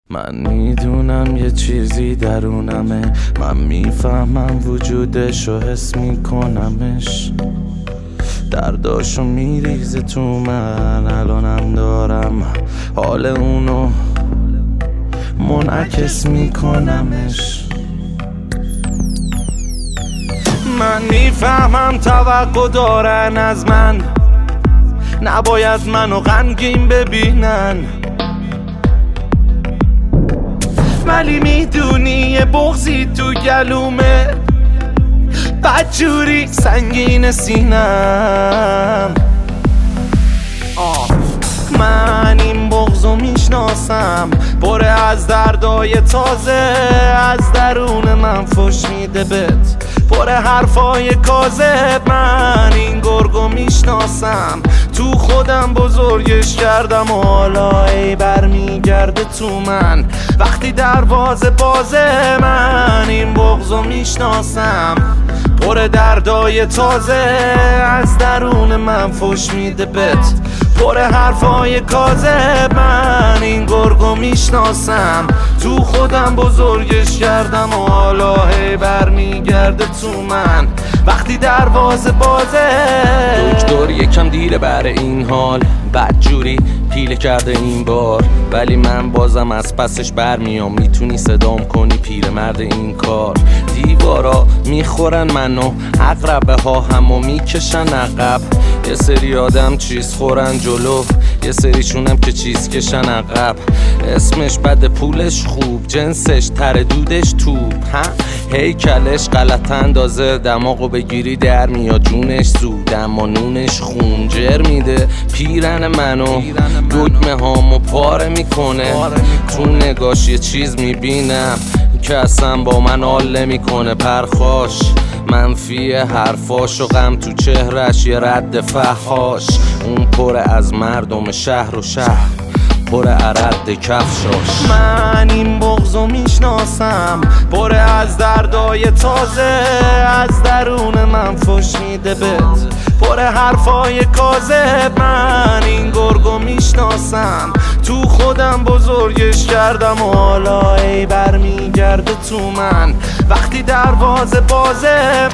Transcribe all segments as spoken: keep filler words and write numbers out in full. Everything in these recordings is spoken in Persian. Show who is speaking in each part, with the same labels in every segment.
Speaker 1: من میدونم یه چیزی درونمه، من میفهمم وجودش و حس میکنمش، درداشو میریزه تو من، الانم دارم حال اونو منعکس میکنمش. من میفهمم توقع دارن از من، نباید منو غمگین ببینن، ولی میدونی یه بغضی تو گلومه، بدجوری سنگین سینم. آه. من این بغضو میشناسم، پر از دردای تازه، از درون من فش میده بهت، پر حرفای کاذب. من این گرگو میشناسم، تو خودم بزرگش کردم و حالا ای برمیگرده تو من وقتی دروازه بازه. من این بغضو میشناسم، پر دردای تازه، از درون من فش میده بهت، پر حرفای کاذب. من این گرگو میشناسم، تو خودم بزرگش کردم و حالا هی برمیگرده تو من وقتی دروازه بازه.
Speaker 2: دکتر یکم دیره برای این حال، بدجوری پیله کرده این بار، ولی من بازم از پسش برمیام. میتونی صدام کنی پیرمرد این کار. دیوارا میخورن منو، عقربه ها همو میکشن عقب، یه سری آدم چیز خورن جلو، یه سریشونم که چیز کشن عقب. اسمش بده پولش خوب، جنسش تر دودش توپ، ها هیکلش غلط اندازه، دماغو بگیری در میاد جونش زود، اما نونش خونجر میده پیرن منو، دکمه هامو پاره میکنه. تو نگاش یه چیز میبینم که اصلا با من حال نمیکنه، پرخاش منفی حرفاش و غم تو چهرش یه رد فحاش. اون پر از مردم شهر و شهر، پر عرد کفشاش.
Speaker 1: من این بغضو میشناسم، پر از دردای تازه، از درون من فش میده بهت، پر حرفای کاذب. من این گرگو میشناسم، تو خودم بزرگش کردم و حالا ای برمیگرده تو من وقتی دروازه بازه.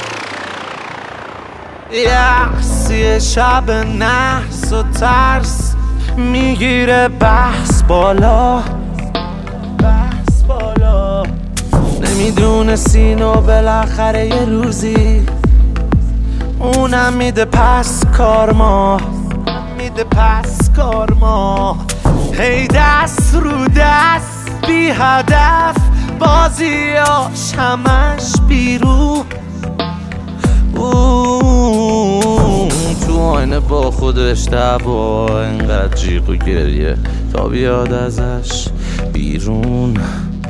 Speaker 1: یه شب نحس و ترس میگیره بحث بالا، بحث بالا. نمیدونستین و بالاخره یه روزی اونم میده پس کارما، میده پس کارما. هی دست رو دست بی هدف، بازیاش همش بیرون. تو آینه با خودش دعوا، اینقدر جیغ و گریه تا بیاد ازش بیرون.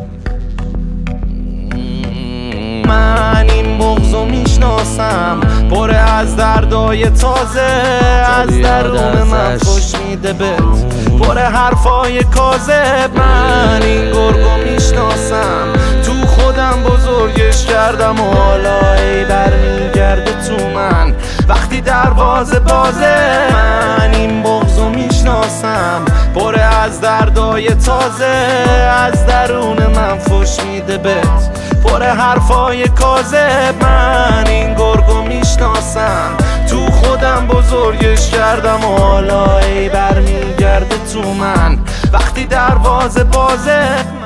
Speaker 1: من این بغضو میشناسم، پر از دردای تازه، از درون من فش میده بهت، پر حرفای کاذب. من این گرگو میشناسم، تو خودم بزرگش کردم و حالا ای برمیگرده تو من وقتی دروازه بازه. من این بغضو میشناسم، پر از دردای تازه، از درون من فش میده بهت، پر حرفای کاذب. من این گرگو میشناسم، تو خودم بزرگش کردم و حالا ای برمیگرده تو من وقتی دروازه بازه.